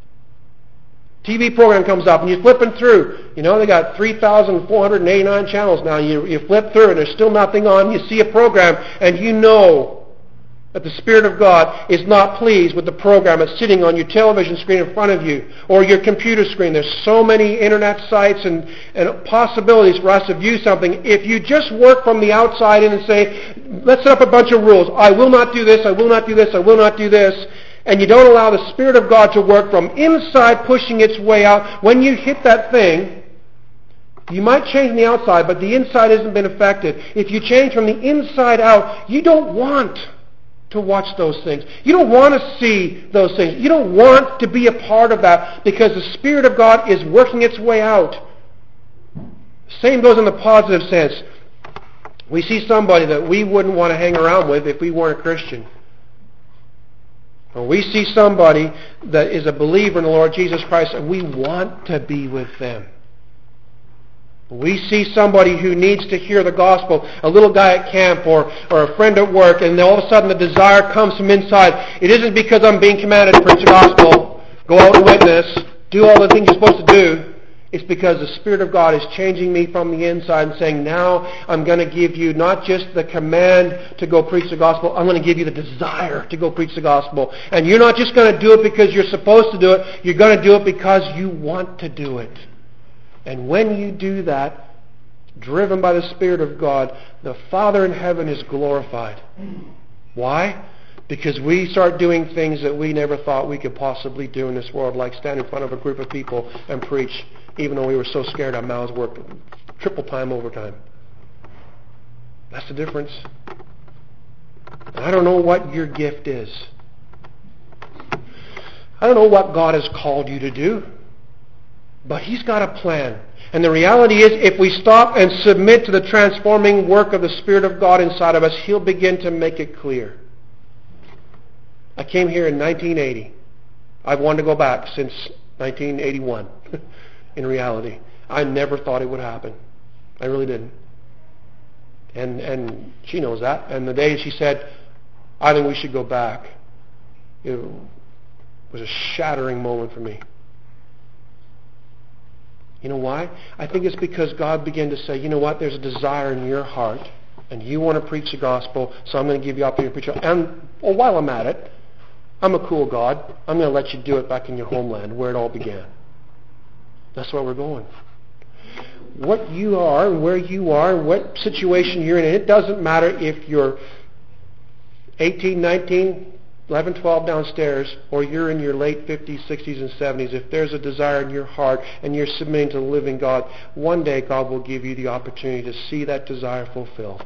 TV program comes up and you're flipping through. They got 3,489 channels now. You flip through and there's still nothing on. You see a program and you know that the Spirit of God is not pleased with the program that's sitting on your television screen in front of you or your computer screen. There's so many internet sites and possibilities for us to view something. If you just work from the outside in and say, let's set up a bunch of rules. I will not do this, I will not do this, I will not do this. And you don't allow the Spirit of God to work from inside, pushing its way out. When you hit that thing, you might change on the outside, but the inside hasn't been affected. If you change from the inside out, you don't want to watch those things. You don't want to see those things. You don't want to be a part of that because the Spirit of God is working its way out. Same goes in the positive sense. We see somebody that we wouldn't want to hang around with if we weren't a Christian. When we see somebody that is a believer in the Lord Jesus Christ and we want to be with them. We see somebody who needs to hear the gospel, a little guy at camp or a friend at work, and all of a sudden the desire comes from inside. It isn't because I'm being commanded to preach the gospel, go out and witness, do all the things you're supposed to do. It's because the Spirit of God is changing me from the inside and saying, now I'm going to give you not just the command to go preach the gospel, I'm going to give you the desire to go preach the gospel. And you're not just going to do it because you're supposed to do it, you're going to do it because you want to do it. And when you do that, driven by the Spirit of God, the Father in heaven is glorified. Why? Because we start doing things that we never thought we could possibly do in this world, like stand in front of a group of people and preach, even though we were so scared our mouths worked triple time overtime. That's the difference. And I don't know what your gift is. I don't know what God has called you to do. But He's got a plan. And the reality is, if we stop and submit to the transforming work of the Spirit of God inside of us, He'll begin to make it clear. I came here in 1980. I've wanted to go back since 1981. In reality, I never thought it would happen. I really didn't. And she knows that. And the day she said, I think we should go back, it was a shattering moment for me. You know why? I think it's because God began to say, you know what, there's a desire in your heart, and you want to preach the gospel, so I'm going to give you the opportunity to preach it. And while I'm at it, I'm a cool God. I'm going to let you do it back in your homeland, where it all began. That's where we're going. What you are, and where you are, and what situation you're in, it doesn't matter if you're 18, 19, 11, 12 downstairs, or you're in your late 50s, 60s, and 70s, if there's a desire in your heart and you're submitting to the living God, one day God will give you the opportunity to see that desire fulfilled.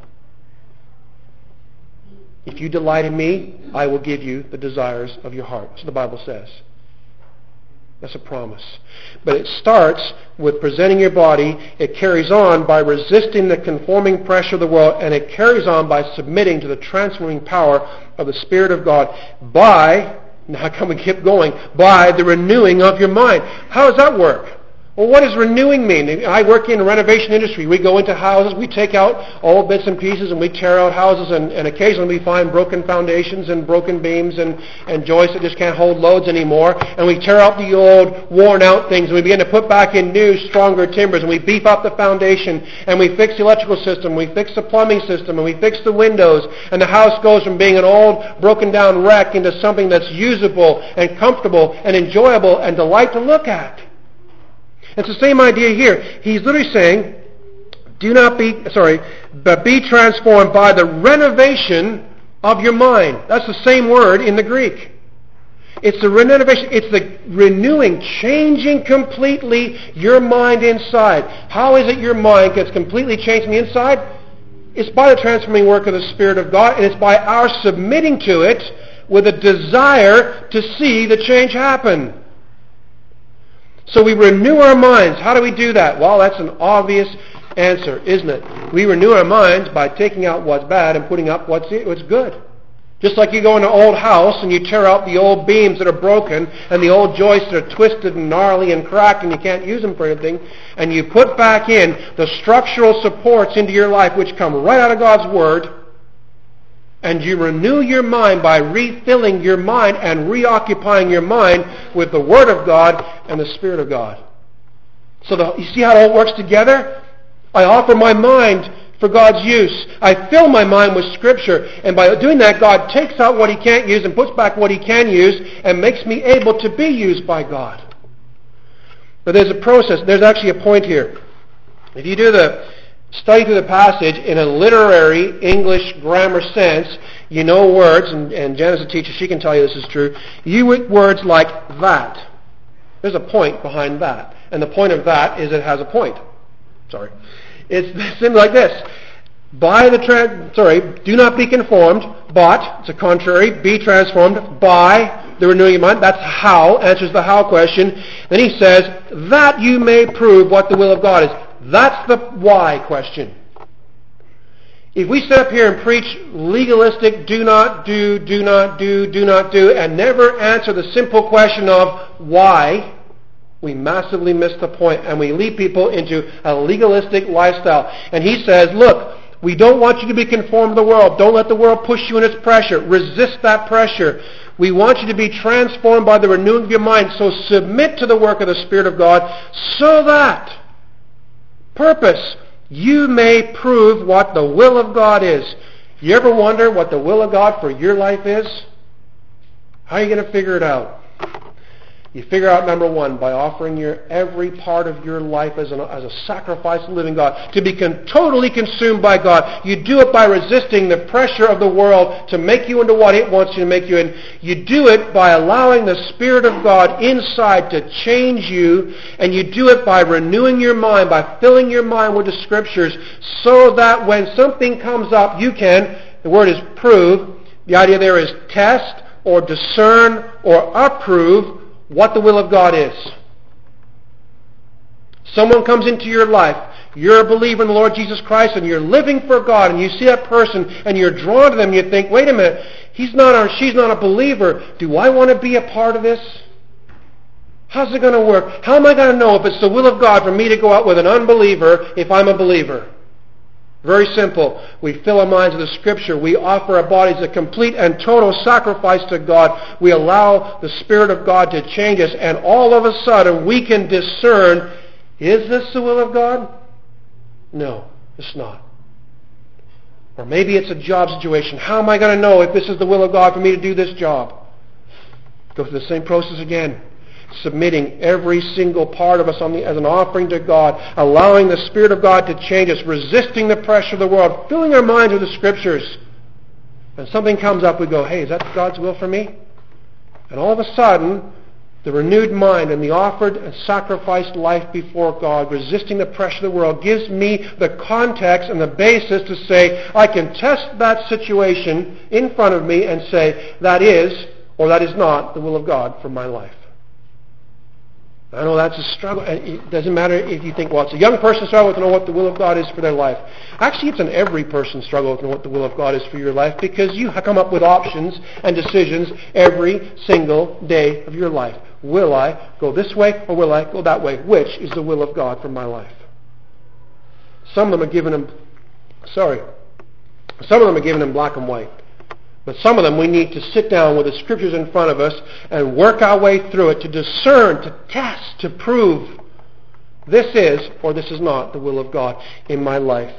If you delight in me, I will give you the desires of your heart. That's what the Bible says. That's a promise. But it starts with presenting your body. It carries on by resisting the conforming pressure of the world, and it carries on by submitting to the transforming power of the Spirit of God by, now come and keep going, by the renewing of your mind. How does that work? Well, what does renewing mean? I work in the renovation industry. We go into houses, we take out old bits and pieces, and we tear out houses, and occasionally we find broken foundations and broken beams and joists that just can't hold loads anymore. And we tear out the old, worn-out things, and we begin to put back in new, stronger timbers, and we beef up the foundation, and we fix the electrical system, we fix the plumbing system, and we fix the windows, and the house goes from being an old, broken-down wreck into something that's usable and comfortable and enjoyable and delight to look at. It's the same idea here. He's literally saying, but be transformed by the renovation of your mind. That's the same word in the Greek. It's the renovation. It's the renewing, changing completely your mind inside. How is it your mind gets completely changed from the inside? It's by the transforming work of the Spirit of God, and it's by our submitting to it with a desire to see the change happen. So we renew our minds. How do we do that? Well, that's an obvious answer, isn't it? We renew our minds by taking out what's bad and putting up what's good. Just like you go in an old house and you tear out the old beams that are broken and the old joists that are twisted and gnarly and cracked and you can't use them for anything, and you put back in the structural supports into your life which come right out of God's Word, and you renew your mind by refilling your mind and reoccupying your mind with the Word of God and the Spirit of God. So you see how it all works together? I offer my mind for God's use. I fill my mind with Scripture, and by doing that, God takes out what He can't use and puts back what He can use and makes me able to be used by God. But there's a process. There's actually a point here. If you do the study through the passage in a literary English grammar sense, you know words, and Janice, a teacher, she can tell you this is true. You with words like that. There's a point behind that. And the point of that is it has a point. It's simply like this. Do not be conformed, but, it's a contrary, be transformed by the renewing of your mind. That's how, answers the how question. Then he says, that you may prove what the will of God is. That's the why question. If we sit up here and preach legalistic do not do, do not do, do not do, and never answer the simple question of why, we massively miss the point, and we lead people into a legalistic lifestyle. And he says, look, we don't want you to be conformed to the world. Don't let the world push you in its pressure. Resist that pressure. We want you to be transformed by the renewing of your mind. So submit to the work of the Spirit of God so that, purpose, you may prove what the will of God is. You ever wonder what the will of God for your life is? How are you going to figure it out? You figure out, number one, by offering every part of your life as a sacrifice to the living God, to be totally consumed by God. You do it by resisting the pressure of the world to make you into what it wants you to make you in. You do it by allowing the Spirit of God inside to change you, and you do it by renewing your mind, by filling your mind with the Scriptures, so that when something comes up, you can, the word is prove, the idea there is test or discern or approve what the will of God is. Someone comes into your life, you're a believer in the Lord Jesus Christ, and you're living for God, and you see that person, and you're drawn to them, and you think, wait a minute, she's not a believer. Do I want to be a part of this? How's it going to work? How am I going to know if it's the will of God for me to go out with an unbeliever if I'm a believer? Very simple. We fill our minds with the Scripture. We offer our bodies a complete and total sacrifice to God. We allow the Spirit of God to change us, and all of a sudden we can discern, is this the will of God? No, it's not. Or maybe it's a job situation. How am I going to know if this is the will of God for me to do this job? Go through the same process again. Submitting every single part of us as an offering to God, allowing the Spirit of God to change us, resisting the pressure of the world, filling our minds with the Scriptures. And something comes up, we go, hey, is that God's will for me? And all of a sudden, the renewed mind and the offered and sacrificed life before God, resisting the pressure of the world, gives me the context and the basis to say, I can test that situation in front of me and say, that is, or that is not, the will of God for my life. I know that's a struggle. It doesn't matter if you think, well, it's a young person's struggle to know what the will of God is for their life. Actually, it's an every person's struggle to know what the will of God is for your life, because you come up with options and decisions every single day of your life. Will I go this way or will I go that way? Which is the will of God for my life? Some of them are given in black and white. But some of them we need to sit down with the Scriptures in front of us and work our way through it to discern, to test, to prove this is or this is not the will of God in my life.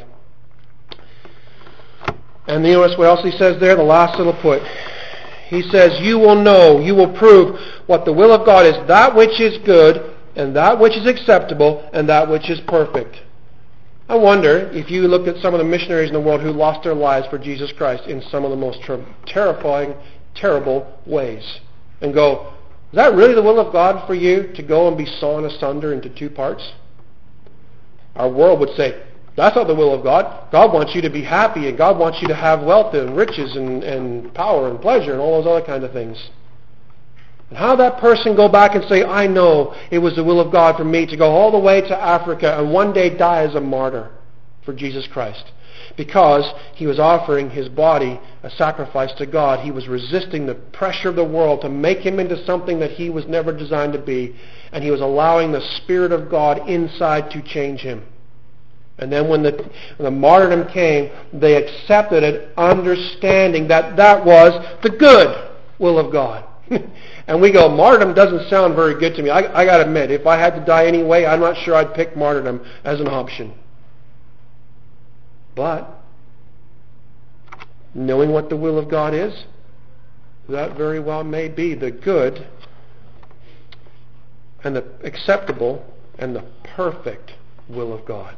And you notice what else he says there, the last little put. He says, you will know, you will prove what the will of God is, that which is good and that which is acceptable and that which is perfect. I wonder if you looked at some of the missionaries in the world who lost their lives for Jesus Christ in some of the most terrifying, terrible ways, and go, is that really the will of God for you to go and be sawn asunder into two parts? Our world would say, that's not the will of God. God wants you to be happy, and God wants you to have wealth and riches and power and pleasure and all those other kind of things. And how that person go back and say, I know it was the will of God for me to go all the way to Africa and one day die as a martyr for Jesus Christ. Because he was offering his body a sacrifice to God. He was resisting the pressure of the world to make him into something that he was never designed to be. And he was allowing the Spirit of God inside to change him. And then when the martyrdom came, they accepted it, understanding that that was the good will of God. And we go, martyrdom doesn't sound very good to me. I got to admit, if I had to die anyway, I'm not sure I'd pick martyrdom as an option. But knowing what the will of God is, that very well may be the good and the acceptable and the perfect will of God.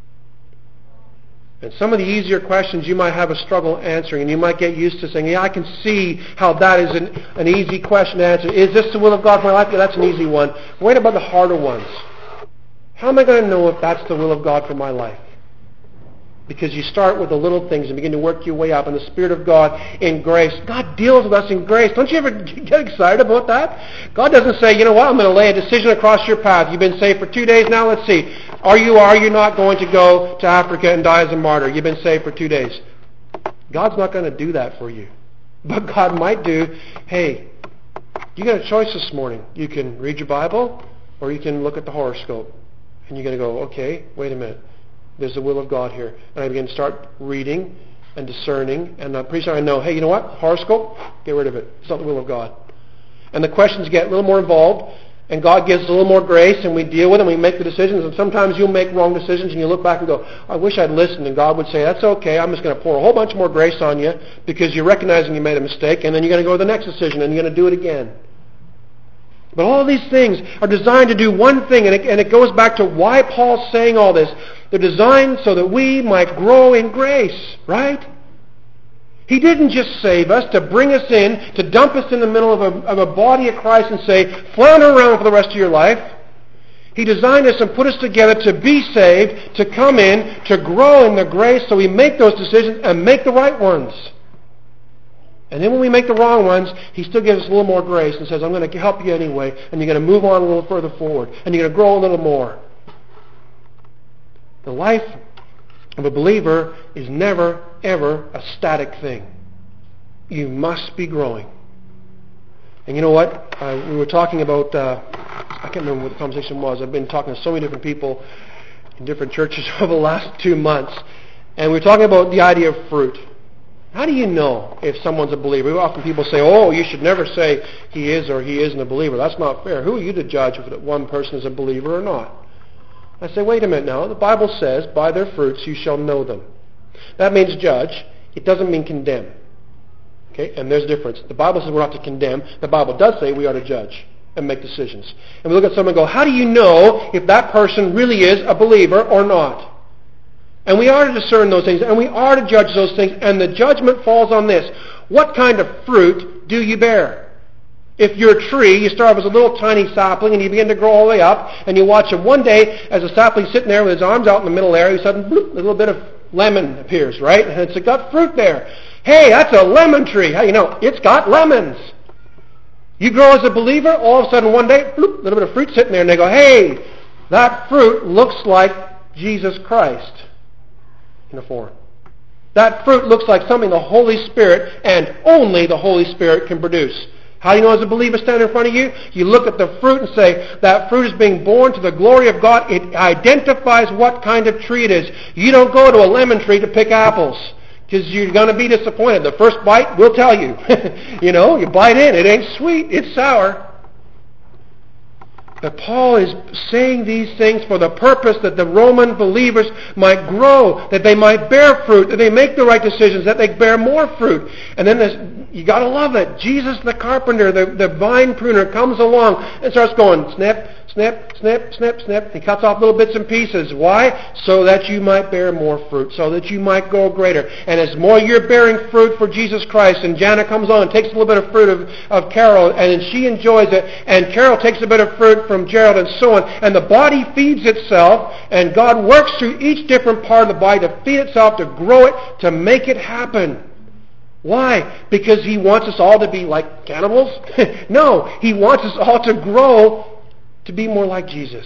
And some of the easier questions you might have a struggle answering, and you might get used to saying, yeah, I can see how that is an easy question to answer. Is this the will of God for my life? Yeah, that's an easy one. What about the harder ones? How am I going to know if that's the will of God for my life? Because you start with the little things and begin to work your way up, and the Spirit of God in grace. God deals with us in grace. Don't you ever get excited about that? God doesn't say, you know what, I'm going to lay a decision across your path. You've been saved for 2 days now. Let's see. Are you not going to go to Africa and die as a martyr? You've been saved for 2 days. God's not going to do that for you. But God might do, hey, you got a choice this morning. You can read your Bible or you can look at the horoscope. And you're going to go, okay, wait a minute. There's the will of God here. And I begin to start reading and discerning. And pretty soon I know, hey, you know what? Horoscope, get rid of it. It's not the will of God. And the questions get a little more involved. And God gives a little more grace. And we deal with them. We make the decisions. And sometimes you'll make wrong decisions. And you look back and go, I wish I'd listened. And God would say, that's okay. I'm just going to pour a whole bunch more grace on you. Because you're recognizing you made a mistake. And then you're going to go to the next decision. And you're going to do it again. But all of these things are designed to do one thing. And it goes back to why Paul's saying all this. They're designed so that we might grow in grace, right? He didn't just save us to bring us in, to dump us in the middle of a body of Christ and say, flounder around for the rest of your life. He designed us and put us together to be saved, to come in, to grow in the grace so we make those decisions and make the right ones. And then when we make the wrong ones, he still gives us a little more grace and says, I'm going to help you anyway, and you're going to move on a little further forward, and you're going to grow a little more. The life of a believer is never, ever a static thing. You must be growing. And you know what? We were talking about, I can't remember what the conversation was. I've been talking to so many different people in different churches over the last 2 months. And we were talking about the idea of fruit. How do you know if someone's a believer? Often people say, oh, you should never say he is or he isn't a believer. That's not fair. Who are you to judge if one person is a believer or not? I say, wait a minute now. The Bible says, by their fruits you shall know them. That means judge. It doesn't mean condemn. Okay? And there's a difference. The Bible says we're not to condemn. The Bible does say we are to judge and make decisions. And we look at someone and go, how do you know if that person really is a believer or not? And we are to discern those things, and we are to judge those things, and the judgment falls on this. What kind of fruit do you bear? If you're a tree, you start off as a little tiny sapling, and you begin to grow all the way up, and you watch him one day, as a sapling's sitting there with his arms out in the middle area, suddenly, bloop, a little bit of lemon appears, right? And it's got fruit there. Hey, that's a lemon tree. How do you know? It's got lemons. You grow as a believer, all of a sudden one day, bloop, a little bit of fruit sitting there, and they go, hey, that fruit looks like Jesus Christ in a form. That fruit looks like something the Holy Spirit and only the Holy Spirit can produce. How do you know as a believer standing in front of you? You look at the fruit and say, that fruit is being born to the glory of God. It identifies what kind of tree it is. You don't go to a lemon tree to pick apples, because you're going to be disappointed. The first bite will tell you. You bite in. It ain't sweet. It's sour. But Paul is saying these things for the purpose that the Roman believers might grow, that they might bear fruit, that they make the right decisions, that they bear more fruit. And then you got to love it. Jesus the carpenter, the vine pruner, comes along and starts going snip, snip, snip, snip, snip. He cuts off little bits and pieces. Why? So that you might bear more fruit, so that you might grow greater. And as more you're bearing fruit for Jesus Christ, and Jana comes on and takes a little bit of fruit of Carol, and she enjoys it, and Carol takes a bit of fruit from Gerald, and so on, and the body feeds itself, and God works through each different part of the body to feed itself, to grow it, to make it happen. Why? Because He wants us all to be like cannibals? No, He wants us all to grow to be more like Jesus.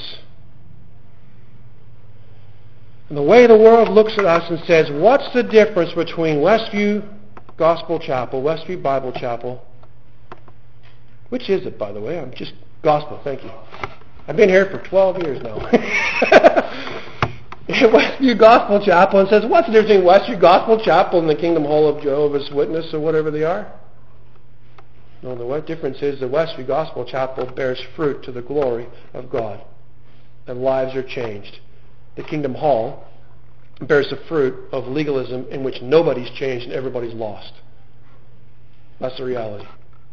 And the way the world looks at us and says, what's the difference between Westview Gospel Chapel, Westview Bible Chapel? Which is it, by the way? I'm just Gospel, thank you. I've been here for 12 years now. Westview Gospel Chapel, and says, what's the difference between Westview Gospel Chapel and the Kingdom Hall of Jehovah's Witness or whatever they are? No, the what difference is the Westview Gospel Chapel bears fruit to the glory of God, and lives are changed. The Kingdom Hall bears the fruit of legalism in which nobody's changed and everybody's lost. That's the reality.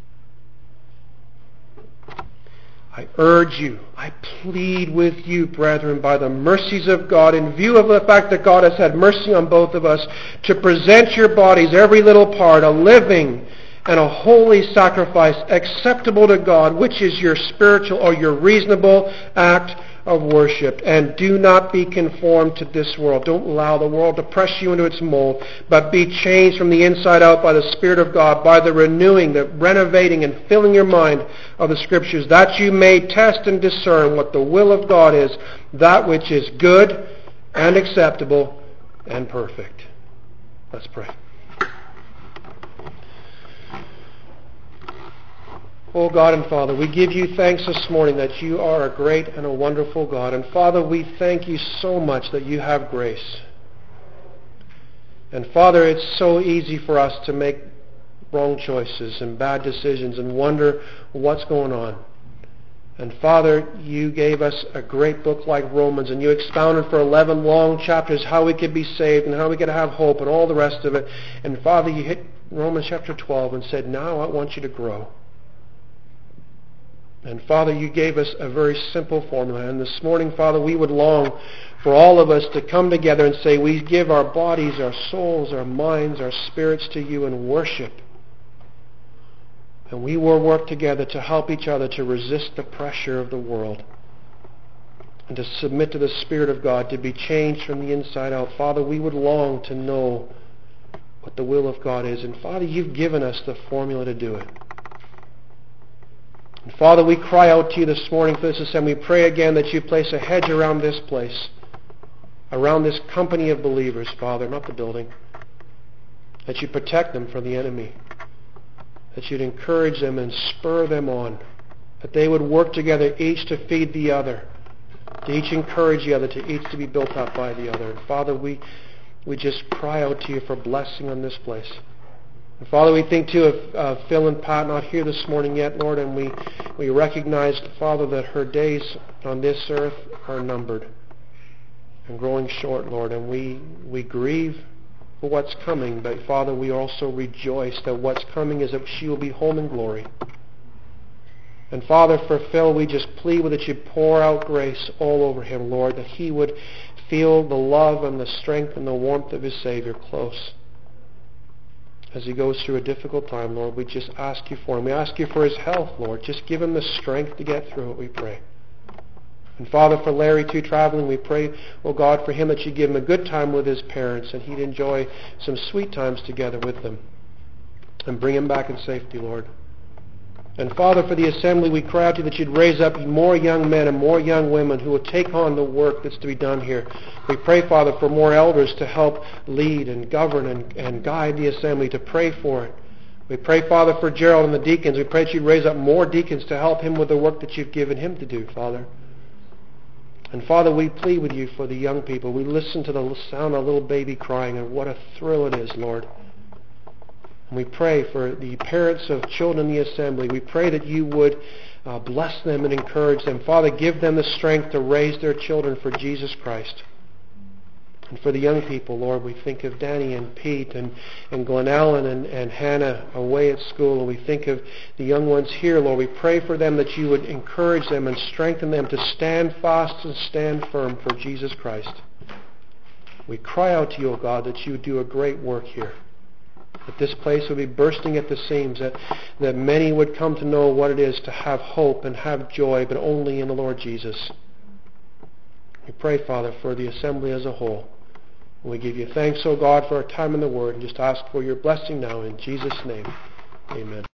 I urge you, I plead with you, brethren, by the mercies of God, in view of the fact that God has had mercy on both of us, to present your bodies, every little part, a living and a holy sacrifice acceptable to God, which is your spiritual or your reasonable act of worship. And do not be conformed to this world. Don't allow the world to press you into its mold, but be changed from the inside out by the Spirit of God, by the renewing, the renovating and filling your mind of the Scriptures, that you may test and discern what the will of God is, that which is good and acceptable and perfect. Let's pray. Oh God and Father, we give you thanks this morning that you are a great and a wonderful God. And Father, we thank you so much that you have grace. And Father, it's so easy for us to make wrong choices and bad decisions and wonder what's going on. And Father, you gave us a great book like Romans, and you expounded for 11 long chapters how we could be saved and how we could have hope and all the rest of it. And Father, you hit Romans chapter 12 and said, now I want you to grow. And Father, you gave us a very simple formula. And this morning, Father, we would long for all of us to come together and say, we give our bodies, our souls, our minds, our spirits to you in worship. And we will work together to help each other to resist the pressure of the world and to submit to the Spirit of God, to be changed from the inside out. Father, we would long to know what the will of God is. And Father, you've given us the formula to do it. And Father, we cry out to you this morning for this, and we pray again that you place a hedge around this place, around this company of believers, Father, not the building, that you protect them from the enemy, that you'd encourage them and spur them on, that they would work together, each to feed the other, to each encourage the other, to each to be built up by the other. And Father, we just cry out to you for blessing on this place. And Father, we think too of Phil and Pat not here this morning yet, Lord, and we recognize, Father, that her days on this earth are numbered and growing short, Lord, and we grieve for what's coming, but Father, we also rejoice that what's coming is that she will be home in glory. And Father, for Phil, we just plead with that you pour out grace all over him, Lord, that he would feel the love and the strength and the warmth of his Savior close as he goes through a difficult time, Lord. We just ask you for him. We ask you for his health, Lord. Just give him the strength to get through it, we pray. And Father, for Larry too, traveling, we pray, oh God, for him that you give him a good time with his parents and he'd enjoy some sweet times together with them. And bring him back in safety, Lord. And Father, for the assembly, we cry out to you that you'd raise up more young men and more young women who will take on the work that's to be done here. We pray, Father, for more elders to help lead and govern and guide the assembly, to pray for it. We pray, Father, for Gerald and the deacons. We pray that you'd raise up more deacons to help him with the work that you've given him to do, Father. And Father, we plead with you for the young people. We listen to the sound of a little baby crying, and what a thrill it is, Lord. And we pray for the parents of children in the assembly. We pray that you would bless them and encourage them. Father, give them the strength to raise their children for Jesus Christ. And for the young people, Lord, we think of Danny and Pete and Glen Allen and Hannah away at school. And we think of the young ones here, Lord. We pray for them that you would encourage them and strengthen them to stand fast and stand firm for Jesus Christ. We cry out to you, O God, that you would do a great work here. That this place would be bursting at the seams, that many would come to know what it is to have hope and have joy, but only in the Lord Jesus. We pray, Father, for the assembly as a whole. We give you thanks, O God, for our time in the Word, and just ask for your blessing now in Jesus' name. Amen.